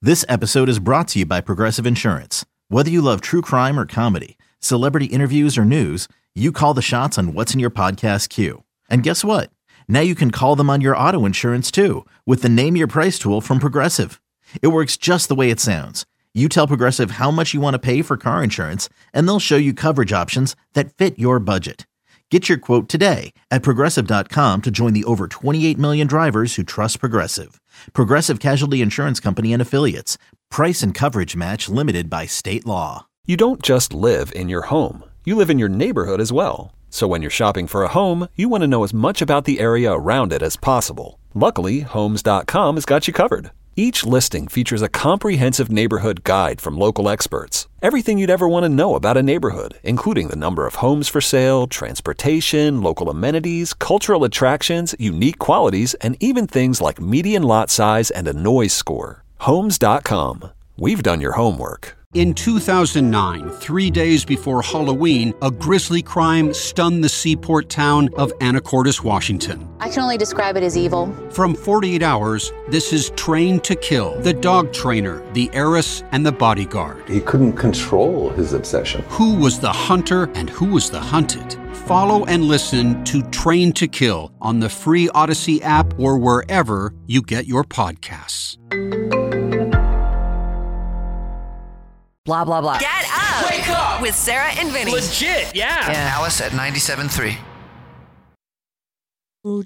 This episode is brought to you by Progressive Insurance. Whether you love true crime or comedy, celebrity interviews or news, you call the shots on what's in your podcast queue. And guess what? Now you can call them on your auto insurance too with the Name Your Price tool from Progressive. It works just the way it sounds. You tell Progressive how much you want to pay for car insurance, and they'll show you coverage options that fit your budget. Get your quote today at Progressive.com to join the over 28 million drivers who trust Progressive. Progressive Casualty Insurance Company and Affiliates. Price and coverage match limited by state law. You don't just live in your home. You live in your neighborhood as well. So when you're shopping for a home, you want to know as much about the area around it as possible. Luckily, Homes.com has got you covered. Each listing features a comprehensive neighborhood guide from local experts. Everything you'd ever want to know about a neighborhood, including the number of homes for sale, transportation, local amenities, cultural attractions, unique qualities, and even things like median lot size and a noise score. Homes.com. We've done your homework. In 2009, 3 days before Halloween, a grisly crime stunned the seaport town of Anacortes, Washington. I can only describe it as evil. From 48 Hours, this is Trained to Kill, the dog trainer, the heiress, and the bodyguard. He couldn't control his obsession. Who was the hunter and who was the hunted? Follow and listen to Trained to Kill on the free Odyssey app or wherever you get your podcasts. Blah, blah, blah. Get up! Wake up! With Sarah and Vinny. Legit, yeah. Alice at 97.3. Woo,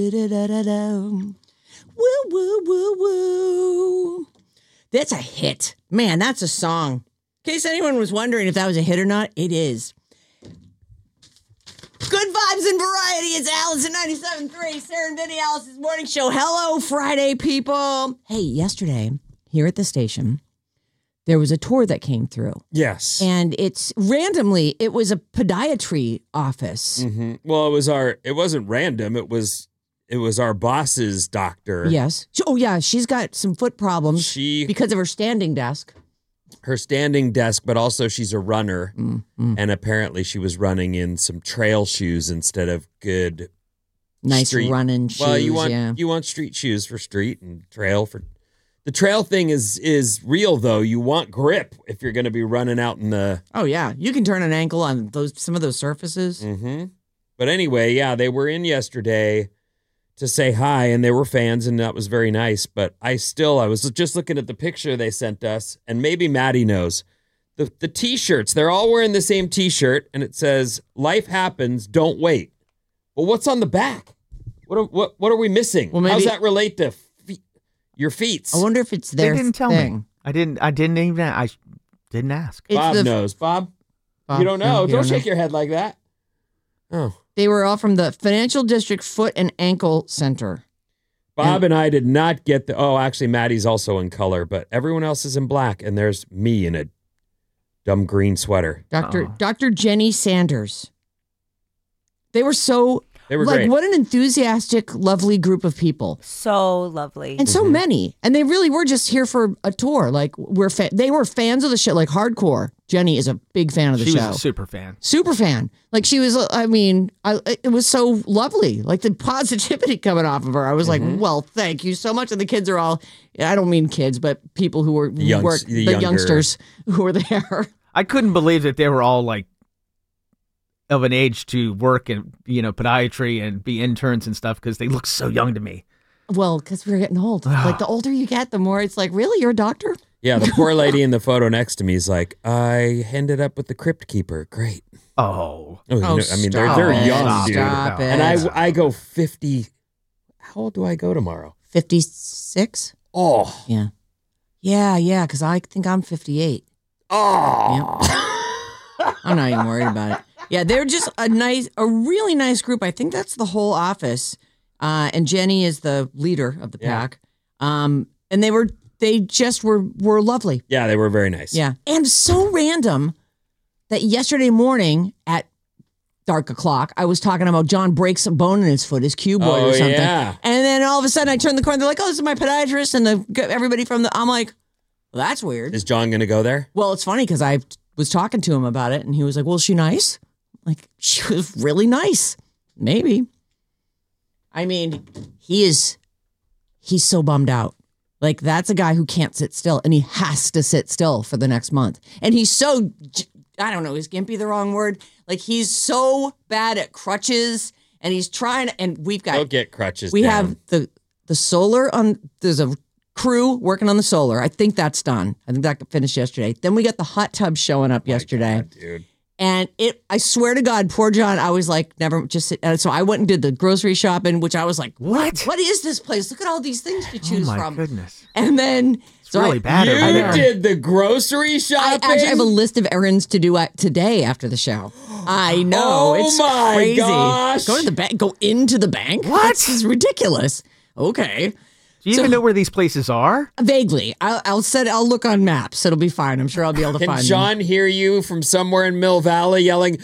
woo, woo, woo. That's a hit. Man, that's a song. In case anyone was wondering if that was a hit or not, it is. Good vibes and variety. It's Alice at 97.3. Sarah and Vinny, Alice's morning show. Hello, Friday, people. Hey, yesterday, here at the station, there was a tour that came through. Yes. And it was a podiatry office. Mm-hmm. Well, it wasn't random. It was our boss's doctor. Yes. Oh, yeah. She's got some foot problems because of her standing desk. Her standing desk, but also she's a runner. Mm-hmm. And apparently she was running in some trail shoes instead of good nice street. Running shoes. Well, you want street shoes for street and trail for... The trail thing is real, though. You want grip if you're going to be running out in the... Oh, yeah. You can turn an ankle on some of those surfaces. Mm-hmm. But anyway, yeah, they were in yesterday to say hi, and they were fans, and that was very nice. But I was just looking at the picture they sent us, and maybe Maddie knows. The T-shirts, they're all wearing the same T-shirt, and it says, "Life happens, don't wait." Well, what's on the back? What are we missing? Well, how's that relate to... your feet? I wonder if it's their They didn't tell thing. me. I didn't ask. Bob knows. Bob? You don't know. Don't shake your head like that. Oh. They were all from the Financial District Foot and Ankle Center. Bob and I did not get actually, Maddie's also in color, but everyone else is in black, and there's me in a dumb green sweater. Dr. Jenny Sanders. They were great. What an enthusiastic, lovely group of people. So lovely. And so many. And they really were just here for a tour. Like, they were fans of the show, like hardcore. Jenny is a big fan of the show. She was a super fan. Super fan. Like, she was, it was so lovely. Like, the positivity coming off of her. I was like, well, thank you so much. And the kids are all, I don't mean kids, but people who were, the youngsters who were there. I couldn't believe that they were all like, of an age to work in, podiatry and be interns and stuff because they look so young to me. Well, because we're getting old. Like, the older you get, the more it's like, really? You're a doctor? Yeah, the poor lady in the photo next to me is like, I ended up with the crypt keeper. Great. Oh. They're young, dude. Stop it. And I go 50. How old do I go tomorrow? 56? Oh. Yeah. Yeah, because I think I'm 58. Oh. Yep. I'm not even worried about it. Yeah, they're just a really nice group. I think that's the whole office. And Jenny is the leader of the pack. And they just were lovely. Yeah, they were very nice. Yeah. And so random that yesterday morning at dark o'clock, I was talking about John breaks a bone in his foot, his cuboid or something. Yeah. And then all of a sudden I turn the corner, they're like, oh, this is my podiatrist, and everybody I'm like, well, that's weird. Is John going to go there? Well, it's funny because I was talking to him about it, and he was like, well, is she nice? Like, she was really nice. Maybe. I mean, he's so bummed out. Like, that's a guy who can't sit still, and he has to sit still for the next month. And he's so, I don't know, is gimpy the wrong word? Like, he's so bad at crutches, and he's trying, and we've got... Go get crutches We down. have the solar on, there's a crew working on the solar. I think that's done. I think that finished yesterday. Then we got the hot tub showing up yesterday. God, dude. And I swear to God, poor John, I was like, never just sit. So I went and did the grocery shopping, which I was like, What? What is this place? Look at all these things to choose Oh my from. goodness. And then It's really bad over You there. did the grocery I shopping? actually have a list of errands to do today after the show. I know. Oh it's my crazy. gosh. Go to the bank. Go into the bank. What? This is ridiculous. Okay. Do you even know where these places are? Vaguely. I'll look on maps. It'll be fine. I'm sure I'll be able to Can find them. John hear you from somewhere in Mill Valley yelling,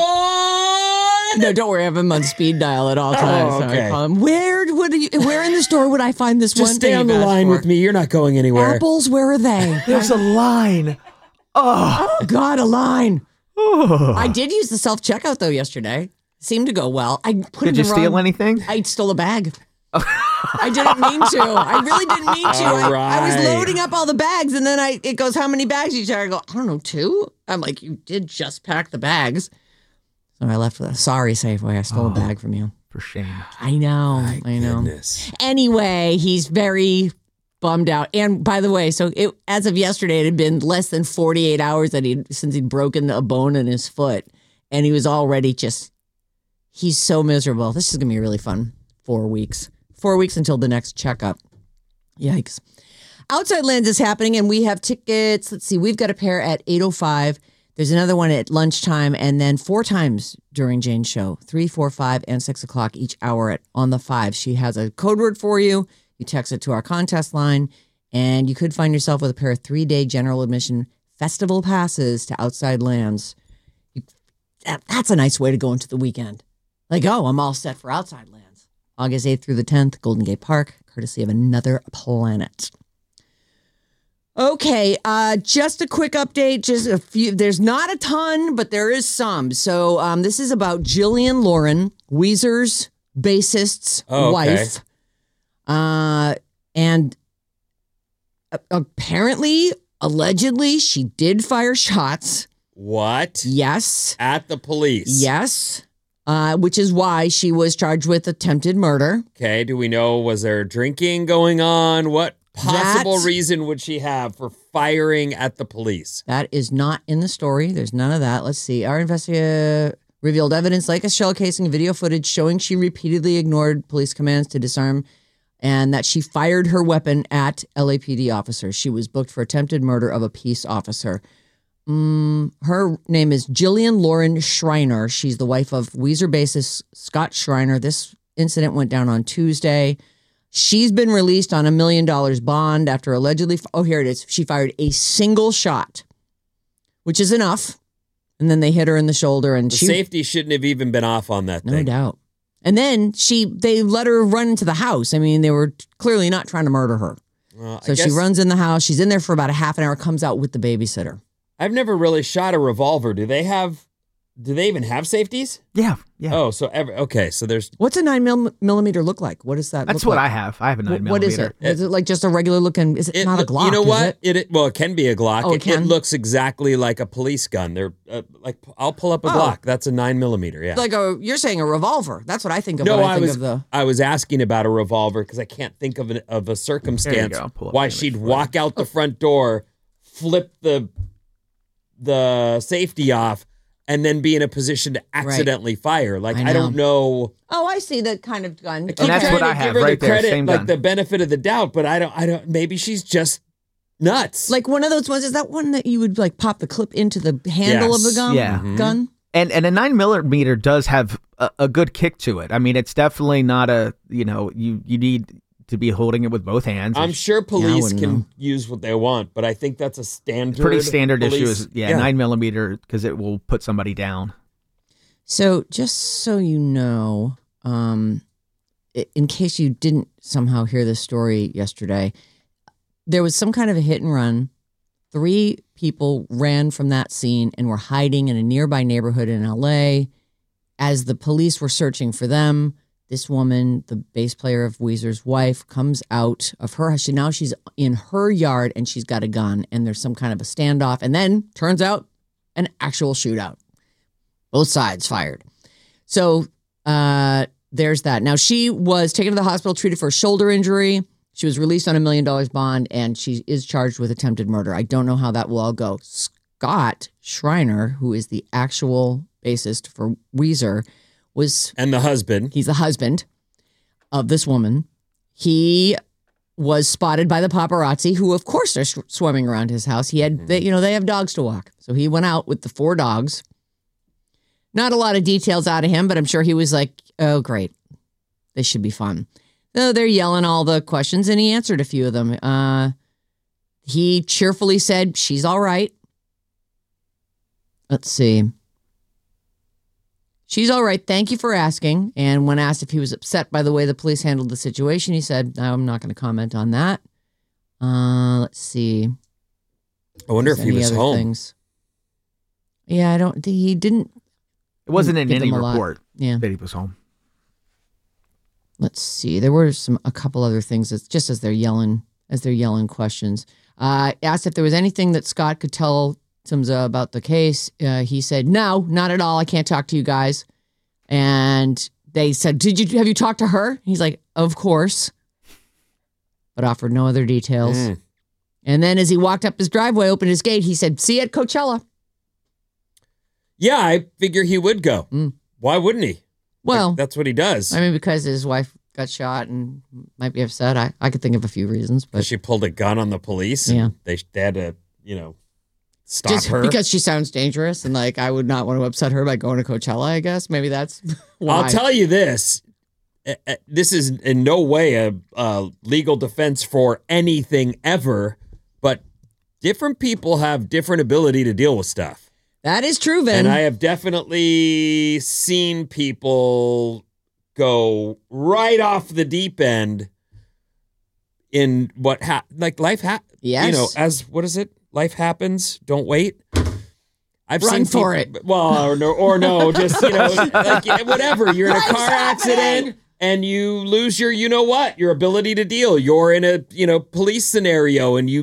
John? No, don't worry. I have him on speed dial at all times. So okay. I call him. Where in the store would I find this Just one stay thing on you've the asked line for? with me. You're not going anywhere. Apples, where are they? There's a line. Oh, God, a line. I did use the self-checkout, though, yesterday. Seemed to go well. I put Did in you the steal wrong- anything? I stole a bag. I didn't mean to. I really didn't mean to. All I was right. loading up all the bags, and then it goes, how many bags you check? I go, I don't know, 2? I'm like, you did just pack the bags. So I left with a sorry, Safeway. I stole a bag from you. For shame. I know. I know. Goodness. Anyway, he's very bummed out. And by the way, so as of yesterday, it had been less than 48 hours since he'd broken a bone in his foot. And he was already he's so miserable. This is going to be really fun. 4 weeks. 4 weeks until the next checkup. Yikes. Outside Lands is happening, and we have tickets. Let's see. We've got a pair at 8:05. There's another one at lunchtime, and then 4 times during Jane's show, 3, 4, 5, and 6 o'clock each hour on the 5. She has a code word for you. You text it to our contest line, and you could find yourself with a pair of 3-day general admission festival passes to Outside Lands. That's a nice way to go into the weekend. Like, oh, I'm all set for Outside Lands. August 8th through the 10th, Golden Gate Park, courtesy of Another Planet. Okay, just a quick update. Just a few. There's not a ton, but there is some. So this is about Jillian Lauren, Weezer's bassist's wife. And apparently, allegedly, she did fire shots. What? Yes. At the police? Yes. Which is why she was charged with attempted murder. Okay, do we know, was there drinking going on? What possible That- reason would she have for firing at the police? That is not in the story. There's none of that. Let's see. Our investigator revealed evidence like a shell casing, video footage showing she repeatedly ignored police commands to disarm and that she fired her weapon at LAPD officers. She was booked for attempted murder of a peace officer. Her name is Jillian Lauren Schreiner. She's the wife of Weezer bassist Scott Schreiner. This incident went down on Tuesday. She's been released on $1 million bond after allegedly, here it is. She fired a single shot, which is enough. And then they hit her in the shoulder and The she, safety shouldn't have even been off on that no thing. doubt. And then they let her run into the house. I mean, they were clearly not trying to murder her. Well, So she runs in the house. She's in there for about a half an hour, comes out with the babysitter. I've never really shot a revolver. Do they even have safeties? Yeah. Oh, so so there's What's a 9mm look like? What does that That's look what like? I have. I have a 9mm. What is it? Is it like just a regular looking? Is it not a Glock? You know is what? it? Well, it can be a Glock. Oh, it can? looks exactly like a police gun. They're like I'll pull up a Oh. Glock. That's a 9mm. Yeah. Like you're saying a revolver. That's what I think of No, when I think was of the. I was asking about a revolver because I can't think of a circumstance go. Pull up why the image she'd for walk out the front door, flip the safety off, and then be in a position to accidentally fire. Like I I don't know. Oh, I see that kind of gun. Keep that's trying what to I give have her right the there, credit, same like gun. the benefit of the doubt, but I don't. Maybe she's just nuts. Like one of those ones. Is that one that you would like pop the clip into the handle of the Yes. gun? Yeah. Gun. And a 9mm does have a good kick to it. I mean, it's definitely not you need to be holding it with both hands. I'm sure police wouldn't can know. use what they want, but I think that's a standard. pretty standard issue police- is 9mm because it will put somebody down. So just so you know, in case you didn't somehow hear this story yesterday, there was some kind of a hit and run. 3 people ran from that scene and were hiding in a nearby neighborhood in LA. As the police were searching for them, this woman, the bass player of Weezer's wife, comes out of her house. Now she's in her yard and she's got a gun and there's some kind of a standoff. And then turns out an actual shootout. Both sides fired. So there's that. Now she was taken to the hospital, treated for a shoulder injury. She was released on $1 million bond and she is charged with attempted murder. I don't know how that will all go. Scott Schreiner, who is the actual bassist for Weezer, and the husband. He's the husband of this woman. He was spotted by the paparazzi, who of course are swarming around his house. He had, they have dogs to walk. So he went out with the 4 dogs. Not a lot of details out of him, but I'm sure he was like, oh, great. This should be fun. So they're yelling all the questions and he answered a few of them. He cheerfully said, she's all right. Let's see. She's all right. Thank you for asking. And when asked if he was upset by the way the police handled the situation, he said, no, I'm not going to comment on that. Let's see. I wonder if he was home. Things. Yeah, he didn't. It wasn't in any report that he was home. Let's see. There were a couple other things just as they're yelling questions. Asked if there was anything that Scott could tell Timza about the case. He said, no, not at all. I can't talk to you guys. And they said, have you talked to her? He's like, of course, but offered no other details. And then as he walked up his driveway, opened his gate, he said, see you at Coachella. Yeah, I figure he would go. Why wouldn't he? Well, that's what he does. I mean, because his wife got shot and might be upset. I could think of a few reasons, but she pulled a gun on the police. Yeah. They had to, stop just her because she sounds dangerous, and like I would not want to upset her by going to Coachella. I guess maybe that's why. I'll tell you this: this is in no way a legal defense for anything ever, but different people have different ability to deal with stuff. That is true, Vin. And I have definitely seen people go right off the deep end in life. Yes. As what is it? Life happens. Don't wait. I've Run seen for it. Well, or no, just whatever. You're in a car accident and you lose your, your ability to deal. You're in a police scenario and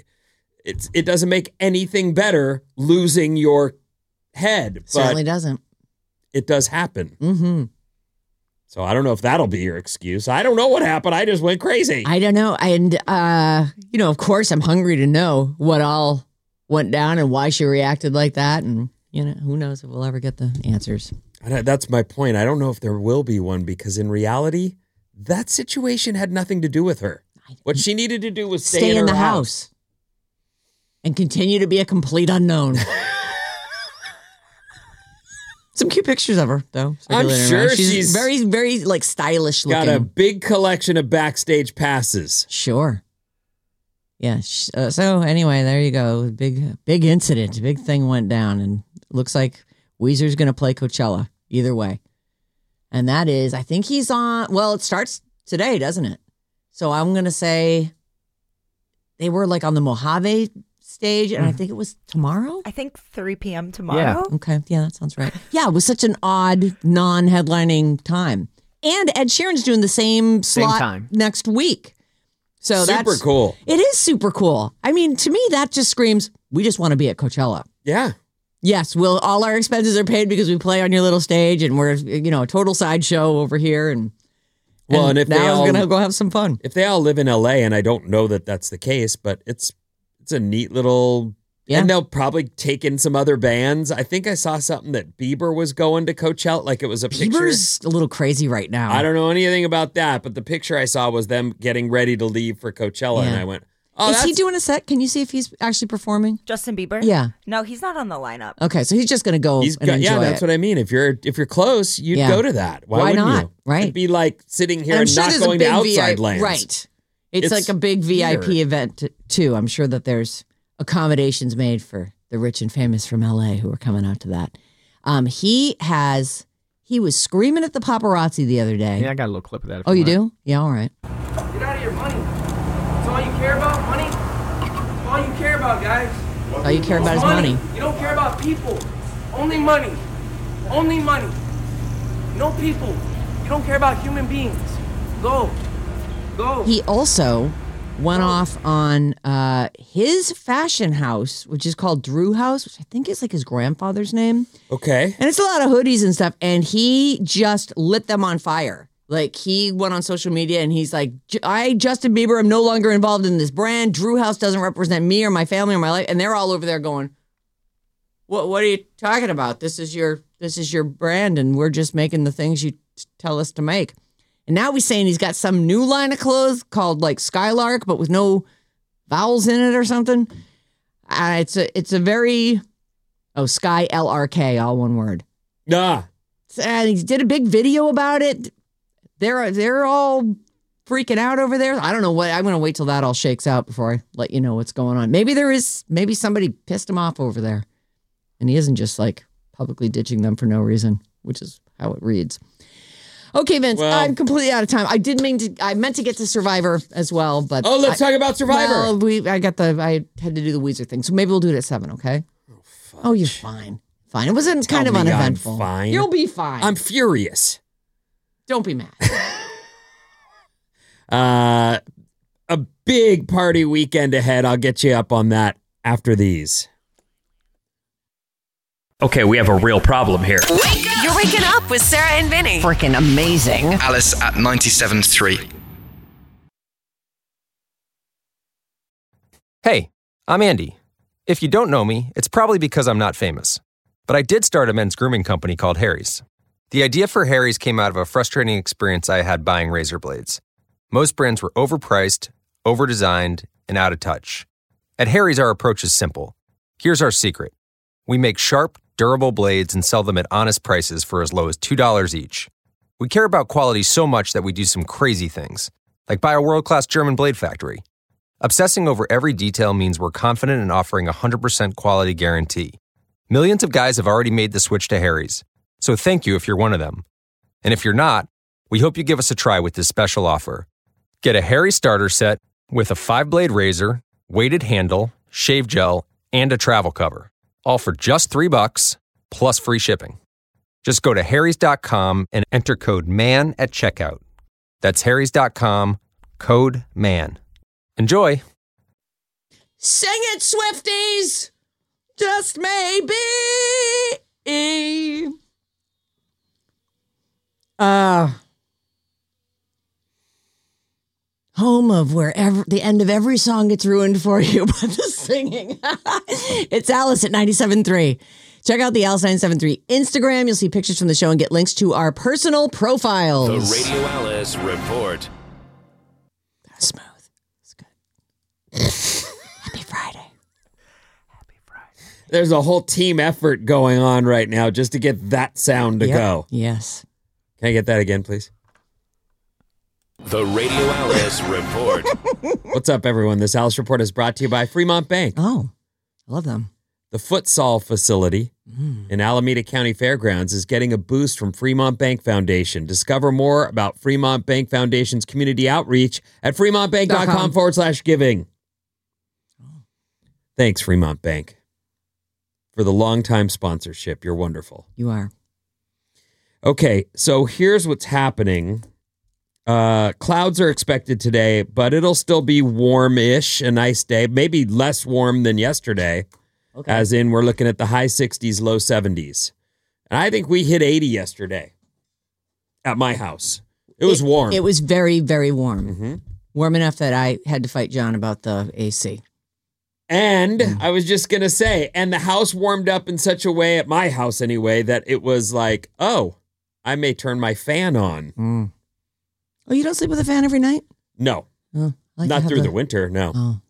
it doesn't make anything better losing your head. It certainly doesn't. It does happen. Mm-hmm. So I don't know if that'll be your excuse. I don't know what happened. I just went crazy. I don't know. And, of course, I'm hungry to know what all went down and why she reacted like that. And, who knows if we'll ever get the answers. That's my point. I don't know if there will be one because in reality, that situation had nothing to do with her. What she needed to do was stay in the her house and continue to be a complete unknown. Some cute pictures of her, though. I'm sure she's very, very stylish looking. Got a big collection of backstage passes. Sure. Yeah. So anyway, there you go. Big incident. Big thing went down, and it looks like Weezer's going to play Coachella either way. And that is, I think he's on. Well, it starts today, doesn't it? So I'm going to say they were on the Mojave stage, and I think it was tomorrow. I think 3 p.m. tomorrow. Yeah. Okay. Yeah, that sounds right. Yeah, it was such an odd non-headlining time. And Ed Sheeran's doing the same slot time next week. So super cool. It is super cool. I mean, to me, that just screams, we just want to be at Coachella. Yeah. Yes, all our expenses are paid because we play on your little stage, and we're, a total sideshow over here. And if now we're going to go have some fun. If they all live in LA, and I don't know that that's the case, but it's a neat little, and they'll probably take in some other bands. I think I saw something that Bieber was going to Coachella, it was a picture. Bieber's a little crazy right now. I don't know anything about that, but the picture I saw was them getting ready to leave for Coachella, and I went, oh, is he doing a set? Can you see if he's actually performing? Justin Bieber? Yeah. No, he's not on the lineup. Okay, so he's just going to go and enjoy yeah, that's it. what I mean. If you're close, you'd go to that. Why wouldn't not? You? Right. It'd be like sitting here and not going to outside lands. Right. It's like a big VIP event, too. I'm sure that there's accommodations made for the rich and famous from LA who are coming out to that. He was screaming at the paparazzi the other day. Yeah, I got a little clip of that. Oh, you do? Yeah, all right. Get out of your money. That's all you care about, money? That's all you care about, guys. All you care about is money. You don't care about people. Only money. Only money. No people. You don't care about human beings. Go. He also went off on his fashion house, which is called Drew House, which I think is like his grandfather's name. Okay. And it's a lot of hoodies and stuff. And he just lit them on fire. Like, he went on social media and he's like, I, Justin Bieber, am no longer involved in this brand. Drew House doesn't represent me or my family or my life. And they're all over there going, what are you talking about? This is your brand, and we're just making the things you tell us to make. And now he's saying he's got some new line of clothes called like Skylark, but with no vowels in it or something. It's a very Sky LRK, all one word. Nah. And he did a big video about it. They're all freaking out over there. I don't know what. I'm going to wait till that all shakes out before I let you know what's going on. Maybe somebody pissed him off over there, and he isn't just like publicly ditching them for no reason, which is how it reads. Okay, Vince, I'm completely out of time. I meant to get to Survivor as well, but let's talk about Survivor. Well, I had to do the Weezer thing, so maybe we'll do it at 7. Okay? Oh, you're fine. Fine. It wasn't kind of uneventful. I'm fine. You'll be fine. I'm furious. Don't be mad. A big party weekend ahead. I'll get you up on that after these. Okay, we have a real problem here. You're waking up with Sarah and Vinny. Freaking amazing. Alice at 97.3. Hey, I'm Andy. If you don't know me, it's probably because I'm not famous. But I did start a men's grooming company called Harry's. The idea for Harry's came out of a frustrating experience I had buying razor blades. Most brands were overpriced, overdesigned, and out of touch. At Harry's, our approach is simple. Here's our secret. We make sharp, durable blades and sell them at honest prices for as low as $2 each. We care about quality so much that we do some crazy things, like buy a world-class German blade factory. Obsessing over every detail means we're confident in offering a 100% quality guarantee. Millions of guys have already made the switch to Harry's, so thank you if you're one of them. And if you're not, we hope you give us a try with this special offer. Get a Harry starter set with a 5-blade razor, weighted handle, shave gel, and a travel cover. All for just $3 plus free shipping. Just go to harrys.com and enter code MAN at checkout. That's harrys.com, code MAN. Enjoy. Sing it, Swifties! Just maybe. Home of wherever the end of every song gets ruined for you by the singing. It's Alice at 97.3. Check out the Alice 97.3 Instagram. You'll see pictures from the show and get links to our personal profiles. The Radio Alice Report. That's smooth. It's good. Happy Friday. There's a whole team effort going on right now just to get that sound to go. Yes. Can I get that again, please? The Radio Alice Report. What's up, everyone? This Alice Report is brought to you by Fremont Bank. Oh, I love them. The Futsal facility in Alameda County Fairgrounds is getting a boost from Fremont Bank Foundation. Discover more about Fremont Bank Foundation's community outreach at fremontbank.com/giving. Thanks, Fremont Bank, for the longtime sponsorship. You're wonderful. You are. Okay, so here's what's happening. Clouds are expected today, but it'll still be warm-ish, a nice day, maybe less warm than yesterday, as in we're looking at the high 60s, low 70s. And I think we hit 80 yesterday at my house. It was warm. It was very, very warm. Mm-hmm. Warm enough that I had to fight John about the AC. And I was just going to say, and the house warmed up in such a way, at my house anyway, that it was like, oh, I may turn my fan on. Oh, you don't sleep with a fan every night? No. Oh, not through the winter, no.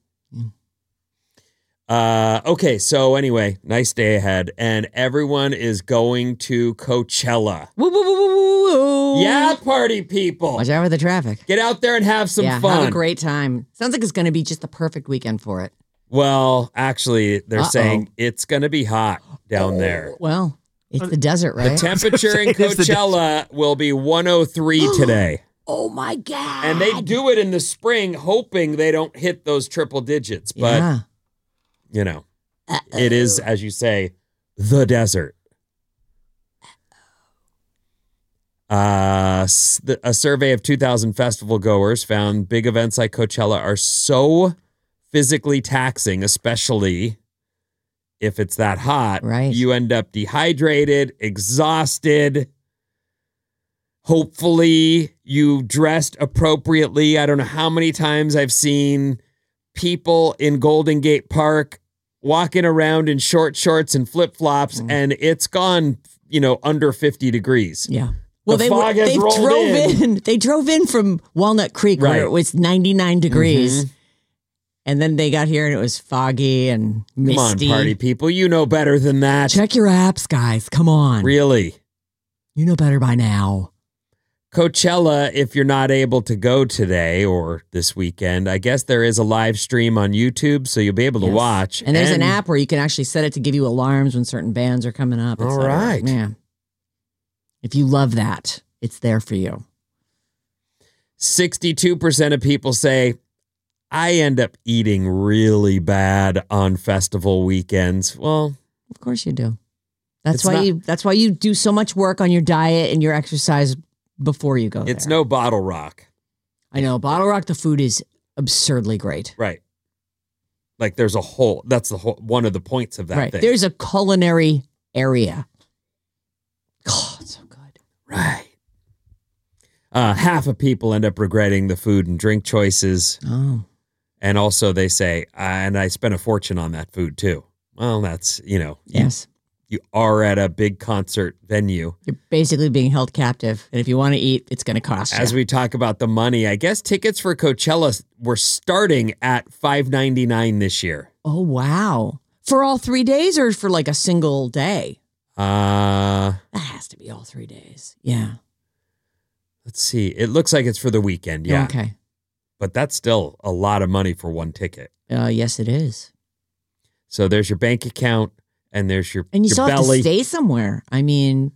Okay, so anyway, nice day ahead. And everyone is going to Coachella. Woo, woo, woo, woo, woo, woo. Yeah, party people. Watch out for the traffic. Get out there and have some fun. Have a great time. Sounds like it's going to be just the perfect weekend for it. Well, actually, they're saying it's going to be hot down there. Well, it's the desert, right? The temperature in Coachella will be 103 today. Oh, my God. And they do it in the spring, hoping they don't hit those triple digits. But, you know, it is, as you say, the desert. A survey of 2,000 festival goers found big events like Coachella are so physically taxing, especially if it's that hot. Right. You end up dehydrated, exhausted. Hopefully you dressed appropriately. I don't know how many times I've seen people in Golden Gate Park walking around in short shorts and flip-flops, and it's gone, under 50 degrees. Yeah. Well, they drove in. They drove in from Walnut Creek where it was 99 degrees. Mm-hmm. And then they got here and it was foggy and misty. Come on, party people. You know better than that. Check your apps, guys. Come on. Really? You know better by now. Coachella, if you're not able to go today or this weekend, I guess there is a live stream on YouTube, so you'll be able to watch. And there's an app where you can actually set it to give you alarms when certain bands are coming up. All right. Man. If you love that, it's there for you. 62% of people say, I end up eating really bad on festival weekends. Well, of course you do. That's why you do so much work on your diet and your exercise before you go there. It's no Bottle Rock. I know. Bottle Rock, the food is absurdly great. Right. Like there's that's one of the points of that thing. There's a culinary area. Oh, it's so good. Right. Half of people end up regretting the food and drink choices. Oh. And also they say, and I spent a fortune on that food too. Well, that's, Yes. You are at a big concert venue. You're basically being held captive. And if you want to eat, it's going to cost you. As we talk about the money, I guess tickets for Coachella were starting at $5.99 this year. Oh, wow. For all 3 days or for like a single day? That has to be all 3 days. Yeah. Let's see. It looks like it's for the weekend. Yeah. Okay. But that's still a lot of money for one ticket. Yes, it is. So there's your bank account and there's your And you your still belly. have to stay somewhere. I mean,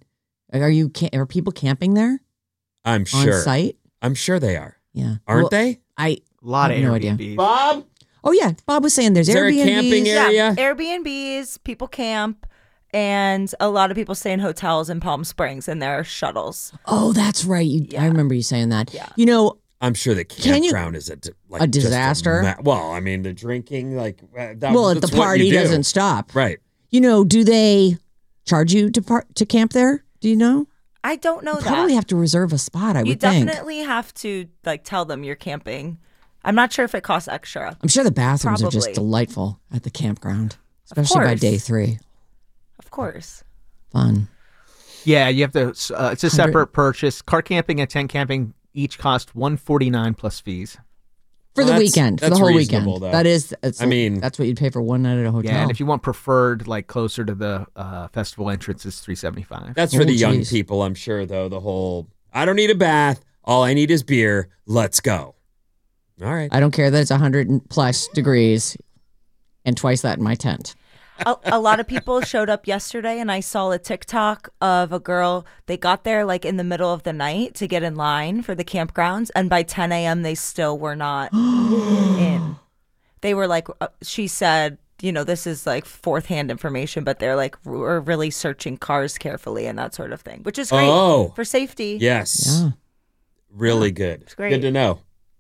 are people camping there? I'm sure. On site? I'm sure they are. Yeah. Aren't they? A lot of no Airbnbs. idea. Bob? Oh, yeah. Bob was saying there's Is there a Airbnbs. camping area? Yeah, Airbnbs, people camp, and a lot of people stay in hotels in Palm Springs, and there are shuttles. Oh, that's right. I remember you saying that. Yeah. I'm sure the campground is a disaster. Well, I mean, the drinking, like If the party doesn't stop. Right. Do they charge you to camp there? Do you know? I don't know You probably have to reserve a spot, I would think. You definitely have to tell them you're camping. I'm not sure if it costs extra. I'm sure the bathrooms are just Probably. delightful at the campground, especially by course. day 3. Of course. Fun. Yeah, you have to. It's a separate purchase. Car camping and tent camping each cost $149 plus fees. For the weekend, for the whole weekend. Though. That is, that's what you'd pay for one night at a hotel. Yeah, and if you want preferred, like closer to the festival entrance, is $375. That's for the young people, I'm sure, though. The whole, I don't need a bath. All I need is beer. Let's go. All right. I don't care that it's 100 plus degrees and twice that in my tent. A lot of people showed up yesterday, and I saw a TikTok of a girl. They got there like in the middle of the night to get in line for the campgrounds, and by 10 a.m. they still were not in. They were like, she said, this is like fourth hand information, but they're like, we're really searching cars carefully and that sort of thing, which is great for safety. Yes. Yeah. Really good. It's great. Good to know.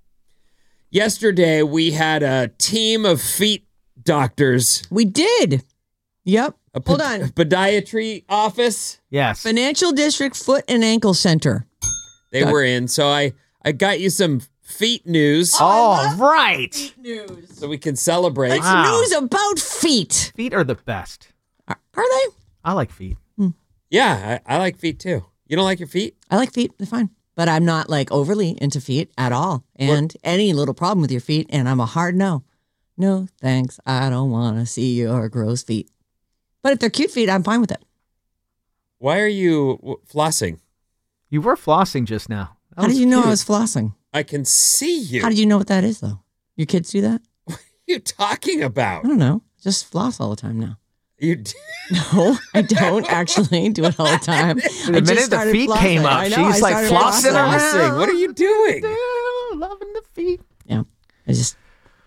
Yesterday, we had a team of feet doctors. We did. Yep. Hold on. Podiatry office. Yes. Financial District Foot and Ankle Center. They were in. So I got you some feet news. Oh, right. Feet news. So we can celebrate. It's news about feet. Feet are the best. Are they? I like feet. Yeah, I like feet too. You don't like your feet? I like feet. They're fine. But I'm not like overly into feet at all. And any little problem with your feet, and I'm a hard no. No, thanks. I don't want to see your gross feet. But if they're cute feet, I'm fine with it. Why are you flossing? You were flossing just now. How did you know I was flossing? I can see you. How did you know what that is, though? Your kids do that? What are you talking about? I don't know. Just floss all the time now. You No, I don't actually do it all the time. The minute the feet came up, she's like flossing around. What are you doing? Loving the feet. Yeah. I just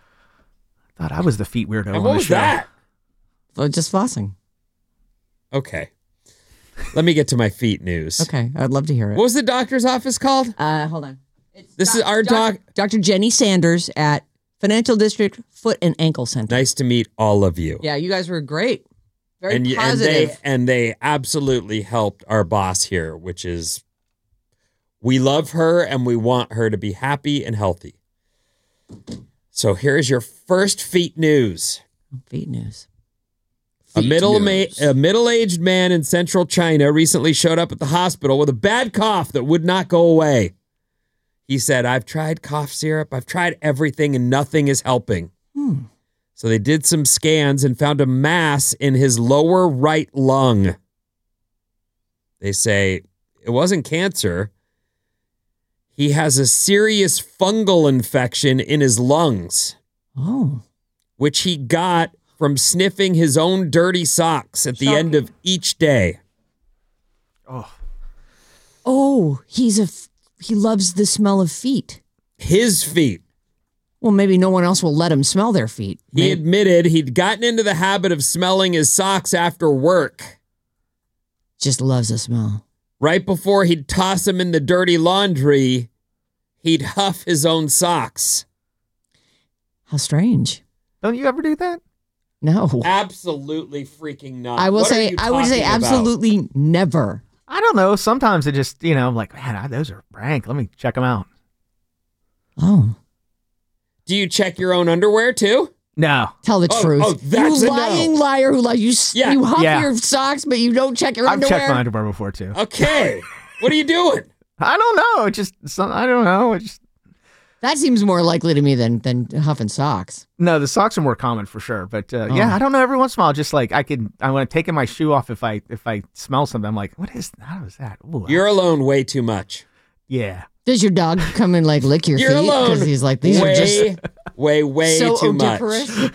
thought I was the feet weirdo And on what the was show. that? just flossing. Okay. Let me get to my feet news. Okay, I'd love to hear it. What was the doctor's office called? Hold on. This is our doc. Dr. Jenny Sanders at Financial District Foot and Ankle Center. Nice to meet all of you. Yeah, you guys were great. Very And positive. they absolutely helped our boss here, which is we love her and we want her to be happy and healthy. So here's your first feet news. Feet news. A middle-aged man in central China recently showed up at the hospital with a bad cough that would not go away. He said, I've tried cough syrup, I've tried everything, and nothing is helping. So they did some scans and found a mass in his lower right lung. They say it wasn't cancer. He has a serious fungal infection in his lungs. Oh. Which he got from sniffing his own dirty socks at the end of each day. Oh, he loves the smell of feet. His feet. Well, maybe no one else will let him smell their feet. He admitted he'd gotten into the habit of smelling his socks after work. Just loves the smell. Right before he'd toss them in the dirty laundry, he'd huff his own socks. How strange. Don't you ever do that? No. Absolutely freaking not. I would say absolutely never. I don't know. Sometimes it just, I'm like, man, those are rank. Let me check them out. Oh. Do you check your own underwear too? No. Tell the truth. Oh, that's you a lying no. liar who you huff your socks, but you don't check your I've underwear. checked my underwear before too. Okay. What are you doing? I don't know. I don't know. That seems more likely to me than huffing socks. No, the socks are more common for sure. But yeah, I don't know. Every once in a while, just like I want to take my shoe off if I smell something. I'm like, how is that? Ooh, You're alone way too much. Yeah. Does your dog come and like lick your You're feet? alone. Because he's like, these are just way so too much. odoriferous.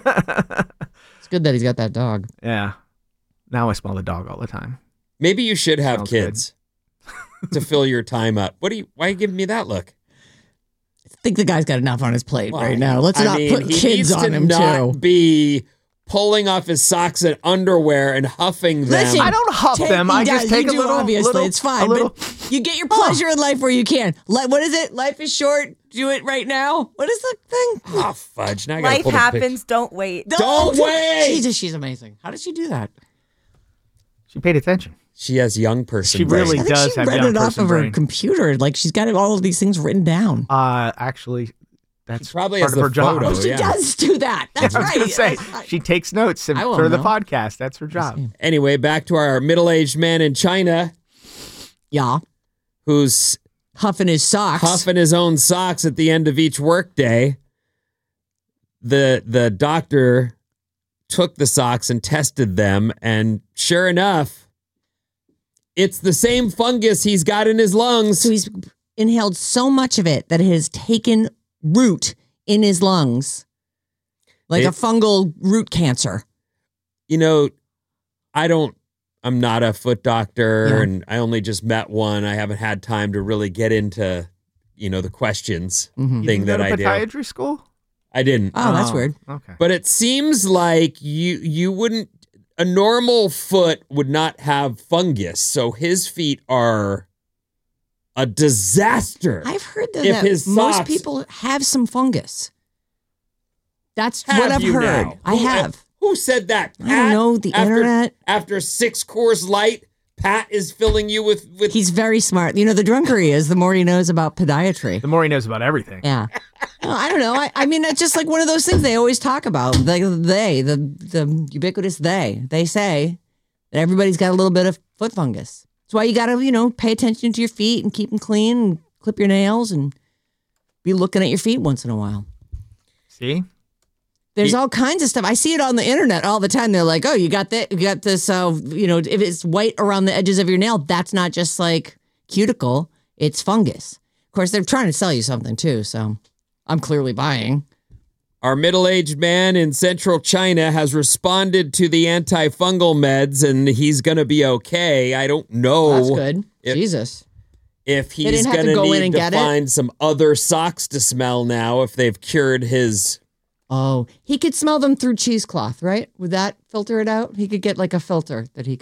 It's good that he's got that dog. Yeah. Now I smell the dog all the time. Maybe you should have Sounds kids to fill your time up. Why are you giving me that look? I think the guy's got enough on his plate right now. Let's not put he kids needs on to him not too. be pulling off his socks and underwear and huffing them. Listen, I don't huff them. I just take a little. Obviously, it's fine. But you get your pleasure in life where you can. What is it? Life is short. Do it right now. What is the thing? Oh, fudge. Now I gotta Life pull the happens. Don't wait. Don't wait. Jesus, she's amazing. How did she do that? She paid attention. She has young person She brain. really I think does she have read young it off person of her brain. computer. Like she's got all of these things written down. Actually, that's She probably part has of her the job. photo, Oh, she yeah. does do that. That's I was right. gonna say That's- she takes notes I won't for the know. podcast. That's her job. Anyway, back to our middle-aged man in China Yeah. who's Huffing his socks. huffing his own socks at the end of each workday. The doctor took the socks and tested them, and sure enough, it's the same fungus he's got in his lungs. So he's inhaled so much of it that it has taken root in his lungs. Like a fungal root cancer. You know, I'm not a foot doctor, and I only just met one. I haven't had time to really get into, the questions Mm-hmm. thing You go that to I do. podiatry school? I didn't. Oh, that's weird. Okay. But it seems like you wouldn't, a normal foot would not have fungus. So his feet are a disaster. I've heard If that his most socks- people have some fungus. That's Have what I've you heard. now? I have. Who said that? I don't know, the internet. After 6 Coors Light, Pat is filling you with He's very smart. The drunker he is, the more he knows about podiatry. The more he knows about everything. Yeah. No, I don't know. I mean, it's just like one of those things they always talk about. The ubiquitous they. They say that everybody's got a little bit of foot fungus. That's why you got to, pay attention to your feet and keep them clean and clip your nails and be looking at your feet once in a while. See? There's all kinds of stuff. I see it on the internet all the time. They're like, oh, you got this, if it's white around the edges of your nail, that's not just like cuticle, it's fungus. Of course, they're trying to sell you something too, so I'm clearly buying. Our middle-aged man in central China has responded to the antifungal meds, and he's going to be okay. I don't know. That's good. Jesus. If They he's didn't have going to go in need and to get it? find some other socks to smell now if they've cured his... Oh, he could smell them through cheesecloth, right? Would that filter it out? He could get like a filter that he could.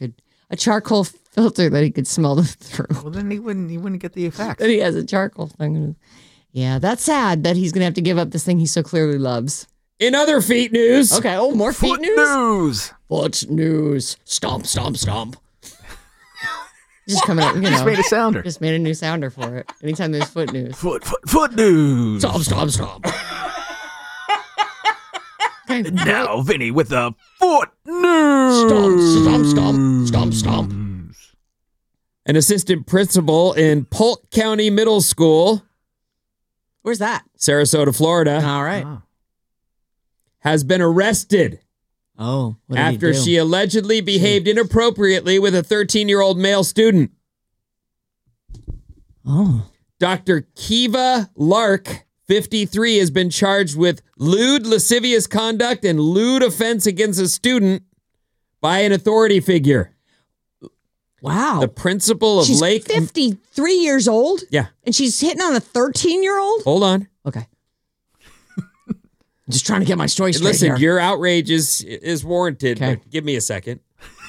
a charcoal filter that he could smell them through. Well, then he wouldn't get the effect. Then he has a charcoal thing. Yeah, that's sad that he's going to have to give up this thing he so clearly loves. In other feet news. Okay. Oh, more feet Foot news? news. Foot news. Stomp, stomp, stomp. Just coming up, Just made a sounder. Just made a new sounder for it. Anytime there's foot news. Foot news. Stomp, stomp, stomp. Okay. Now, Vinny with the foot news. Stomp, stomp, stomp, stomp, stomp. An assistant principal in Polk County Middle School. Where's that? Sarasota, Florida. All right. Has been arrested. Oh, what did after he do? she allegedly behaved inappropriately with a 13-year-old male student. Oh. Dr. Kiva Lark, 53, has been charged with lewd, lascivious conduct and lewd offense against a student by an authority figure. Wow. The principal of She's Lake... 53 years old? Yeah. And she's hitting on a 13-year-old? Hold on. Okay. Just trying to get my story straight. Listen, here. your outrage is warranted, Okay. but give me a second.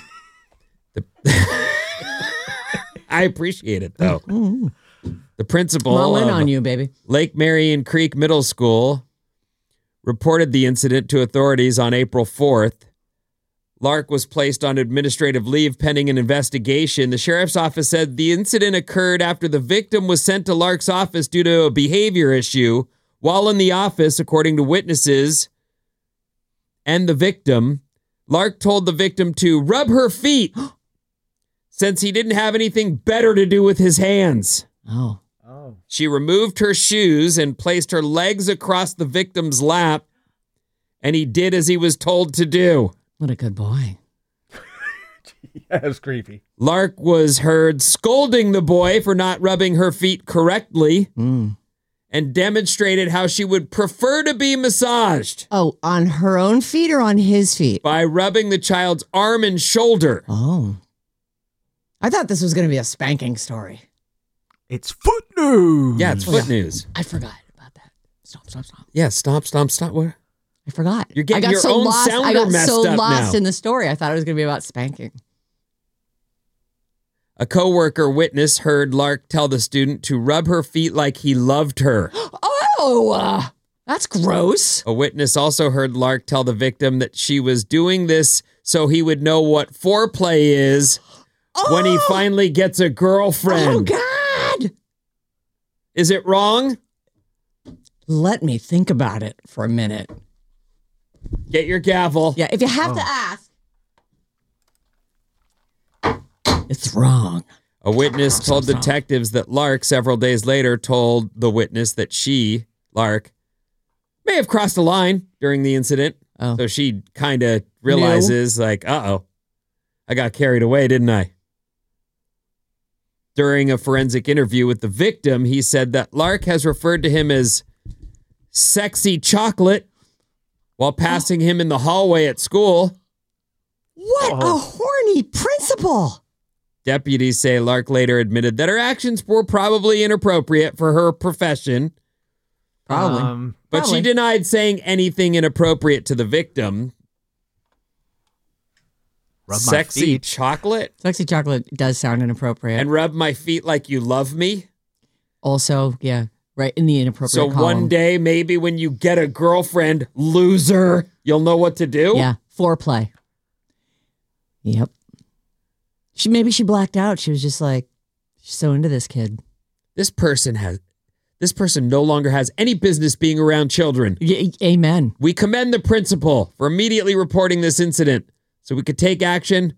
I appreciate it, though. The principal I'm all in of on you, baby. Lake Marion Creek Middle School reported the incident to authorities on April 4th. Lark was placed on administrative leave pending an investigation. The sheriff's office said the incident occurred after the victim was sent to Lark's office due to a behavior issue. While in the office, according to witnesses and the victim, Lark told the victim to rub her feet since he didn't have anything better to do with his hands. Oh. She removed her shoes and placed her legs across the victim's lap, and he did as he was told to do. What a good boy. That was creepy. Lark was heard scolding the boy for not rubbing her feet correctly. And demonstrated how she would prefer to be massaged. Oh, on her own feet or on his feet? By rubbing the child's arm and shoulder. Oh. I thought this was going to be a spanking story. It's foot news. Yeah, it's foot news. I forgot about that. Stomp, stomp, stomp. Yeah, stomp, stomp, stomp. What? I forgot. You're getting I got your so own lost. sounder I got messed so up lost now. in the story. I thought it was going to be about spanking. A co-worker witness heard Lark tell the student to rub her feet like he loved her. Oh, that's gross. A witness also heard Lark tell the victim that she was doing this so he would know what foreplay is when he finally gets a girlfriend. Oh, God. Is it wrong? Let me think about it for a minute. Get your gavel. Yeah, if you have to ask, it's wrong. A witness told detectives that Lark, several days later, told the witness that she, Lark, may have crossed a line during the incident. Oh. So she kind of realizes, like, uh-oh, I got carried away, didn't I? During a forensic interview with the victim, he said that Lark has referred to him as sexy chocolate while passing him in the hallway at school. What a horny principal. Deputies say Lark later admitted that her actions were probably inappropriate for her profession. Probably. But she denied saying anything inappropriate to the victim. Rub my Sexy feet. chocolate? Sexy chocolate does sound inappropriate. And rub my feet like you love me? Also, yeah, right in the inappropriate So column. one day, maybe when you get a girlfriend, loser, you'll know what to do? Yeah, foreplay. Yep. Maybe she blacked out. She was just like, she's so into this kid. This person no longer has any business being around children. Amen. We commend the principal for immediately reporting this incident so we could take action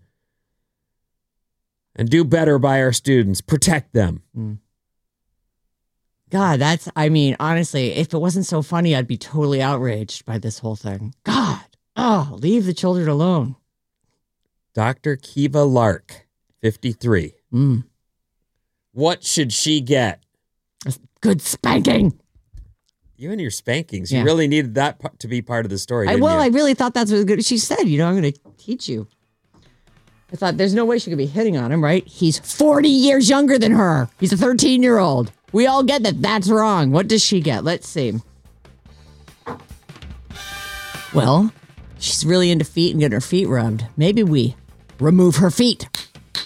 and do better by our students, protect them. God, honestly, if it wasn't so funny, I'd be totally outraged by this whole thing. God, leave the children alone. Dr. Kiva Lark, 53. What should she get? A good spanking. You and your spankings. Yeah. You really needed that to be part of the story, didn't you? I really thought that's what good. She said, I'm going to teach you. I thought there's no way she could be hitting on him, right? He's 40 years younger than her. He's a 13-year-old. We all get that that's wrong. What does she get? Let's see. Well, she's really into feet and getting her feet rubbed. Maybe we remove her feet.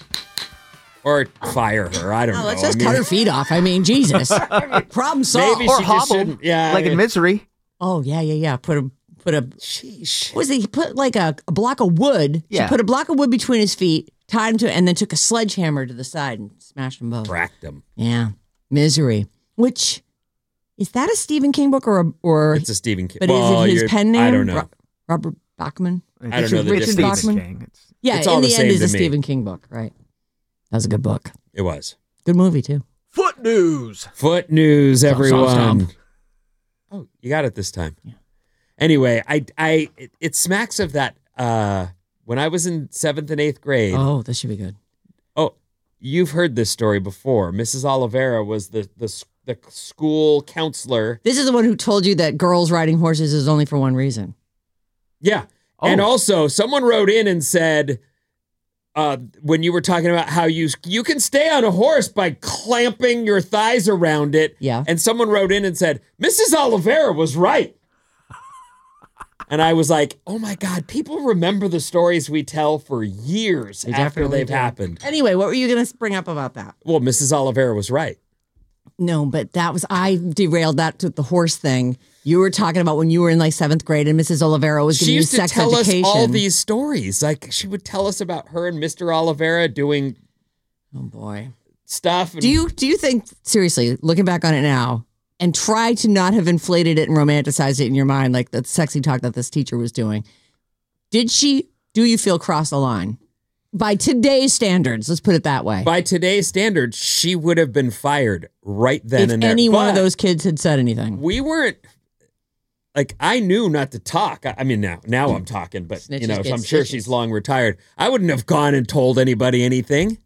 Or fire her. I don't know. Let's just cut her feet off. I mean, Jesus. Problem solved. Maybe or she just hobble, shouldn't. Yeah, like in Misery. Oh, yeah. Put a. Sheesh. What was he put like a block of wood? Yeah. She put a block of wood between his feet, tied him to it, and then took a sledgehammer to the side and smashed them both. Cracked them. Yeah. Misery. Which, is that a Stephen King book or It's a Stephen King. But is it his pen name? I don't know. Robert Bachman? I don't know the Richard difference. Bachman? Yeah, It's all in the the end same is to a me. Stephen King book, right? That was a good book. It was. Good movie, too. Foot news. Foot news, everyone. Stomp. Oh, you got it this time. Yeah. Anyway, it smacks of that when I was in 7th and 8th grade. Oh, this should be good. Oh, you've heard this story before. Mrs. Oliveira was the school counselor. This is the one who told you that girls riding horses is only for one reason. Yeah. Oh. And also, someone wrote in and said, when you were talking about how you can stay on a horse by clamping your thighs around it. Yeah. And someone wrote in and said, Mrs. Oliveira was right. And I was like, oh my God, people remember the stories we tell for years after they've happened. Anyway, what were you going to bring up about that? Well, Mrs. Oliveira was right. No, but I derailed that to the horse thing. You were talking about when you were in like 7th grade and Mrs. Oliveira was giving you sex education. She used to tell us all these stories. Like she would tell us about her and Mr. Oliveira doing stuff. And Do you think, seriously, looking back on it now, and try to not have inflated it and romanticized it in your mind like the sexy talk that this teacher was doing, do you feel cross the line? By today's standards, let's put it that way. By today's standards, she would have been fired right then and there. If any one of But those kids had said anything. we weren't, like, I knew not to talk. I mean, now I'm talking, but, Snitches get I'm sure stitches. she's long retired. I wouldn't have gone and told anybody anything.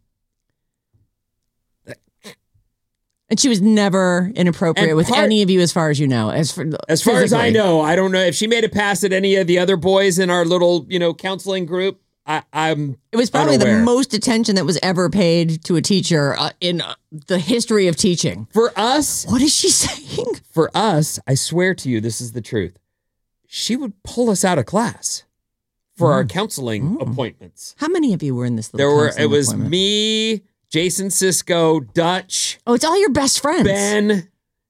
And she was never inappropriate And with any of you as far as you know. As far as I know, I don't know if she made it past at any of the other boys in our little, counseling group. I'm It was probably unaware. the most attention that was ever paid to a teacher in the history of teaching. For us, what is she saying? For us, I swear to you, this is the truth. She would pull us out of class for our counseling appointments. How many of you were in this little It counseling was appointment? me, Jason Cisco, Dutch. Oh, it's all your best friends. Ben,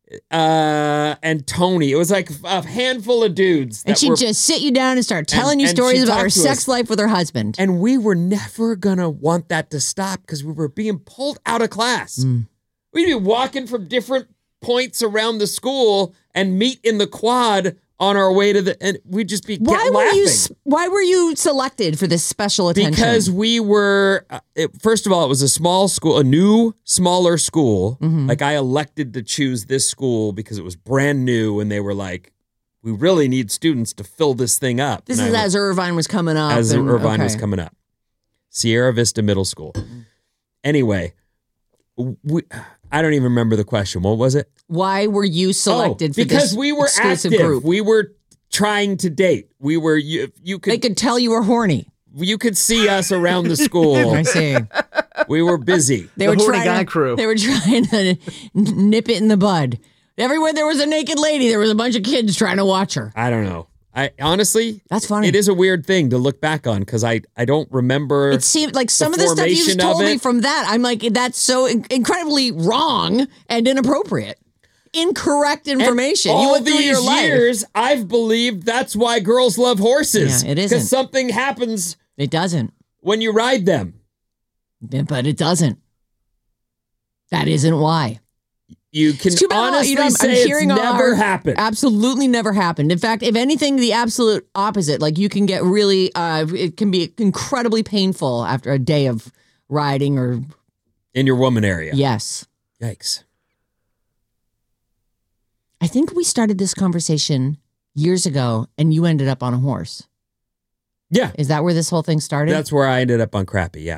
and Tony. It was like a handful of dudes. And she'd just sit you down and start telling you and stories she'd about talk her to sex us. life with her husband. And we were never going to want that to stop because we were being pulled out of class. We'd be walking from different points around the school and meet in the quad on our way to and we'd just be laughing. Why were you selected for this special attention? Because we were, first of all, it was a small school, a new, smaller school. Like I elected to choose this school because it was brand new and they were like, we really need students to fill this thing up. This And is I as Irvine was coming up. As and- Irvine was okay. coming up. Sierra Vista Middle School. Anyway, I don't even remember the question. What was it? Why were you selected for because this we were exclusive active. group? We were trying to date. We were you could They could tell you were horny. You could see us around the school. I see. We were busy. They were trying to nip it in the bud. Everywhere there was a naked lady, there was a bunch of kids trying to watch her. I don't know. I honestly, that's funny. It is a weird thing to look back on because I don't remember. It seemed like some of the stuff you just told me from that. I'm like, that's so incredibly wrong and inappropriate. Incorrect information. And you all went through your these life. years, I've believed that's why girls love horses. Yeah, it isn't. Because something happens. It doesn't. When you ride them. Yeah, but it doesn't. That isn't why. You can honestly say it's never happened. Absolutely never happened. In fact, if anything, the absolute opposite. Like you can get really, it can be incredibly painful after a day of riding or. In your woman area. Yes. Yikes. I think we started this conversation years ago and you ended up on a horse. Yeah. Is that where this whole thing started? That's where I ended up on Crappy, yeah.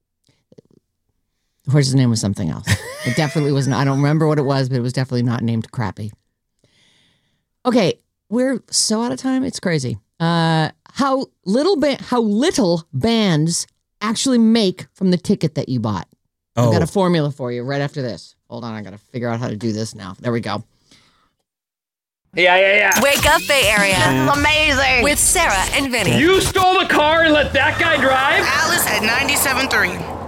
The horse's name was something else. It definitely wasn't. I don't remember what it was, but it was definitely not named Crappy. Okay, we're so out of time. It's crazy. How little bands actually make from the ticket that you bought. I've got a formula for you right after this. Hold on, I got to figure out how to do this now. There we go. Yeah. Wake up, Bay Area. This is amazing. With Sarah and Vinny. You stole the car and let that guy drive? Alice at 97.3.